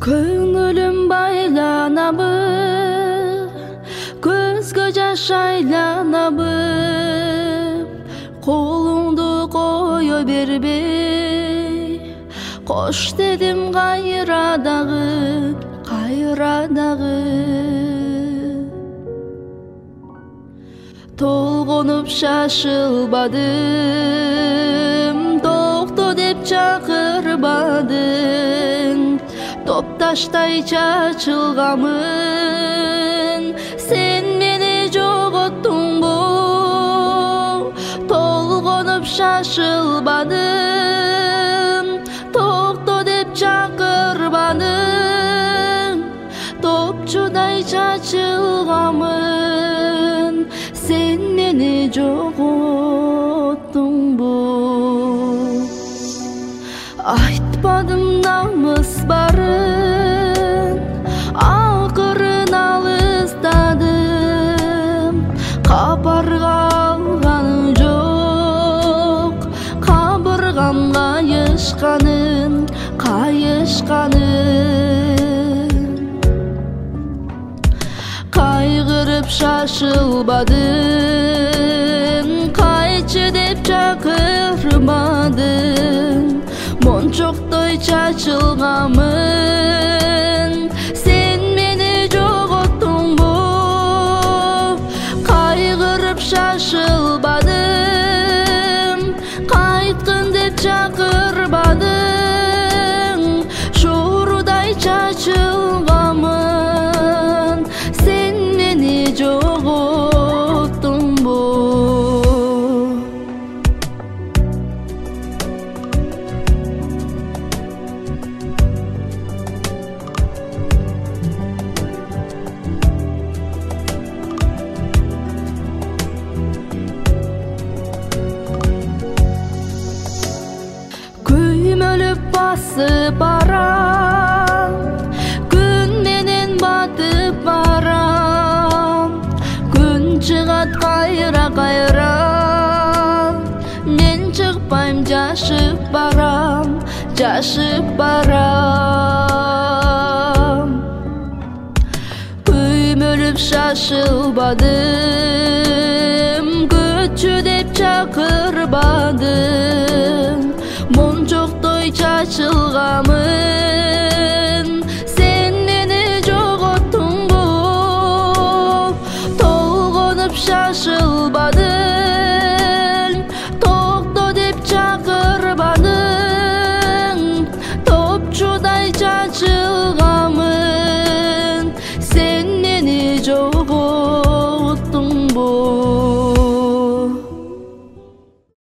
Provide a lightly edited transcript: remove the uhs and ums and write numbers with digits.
Көңілім байланабы, көзгө жаш айланабы, қолыңды қойо бербей, қош дедім қайрадағы. Толғонып шашылбадым, тоқто деп чақырбадың, топташтай чачылғамын, сен мені жоғоттың бұл. Толғонып шашылбадым, тоқто деп чақырбадың, топчудай чачылғамын, сен мені жоғоттың бұл. Айтпадым намыс барын, ақырын алыстадым, қапарға алғаның жоқ, қабырғам қайышқанын. Қайғырып шашылбадым, қайтшы деп чақырмадым, моншоқтой чачылғамын, сен мені жоғоттың бұл. Қайғырып шашылбадым, қайтқын деп чақырбадың, шорудай чачылғамын, сен мені жоғоттың бұл. Көймөліп басып барам, күн менен батып барам, күн чыгат кайра, мен чыкпайм, жашып барам. Көймөлүп шашылбадым, көчү деп чакырбадым, мончоктой чачылгамын.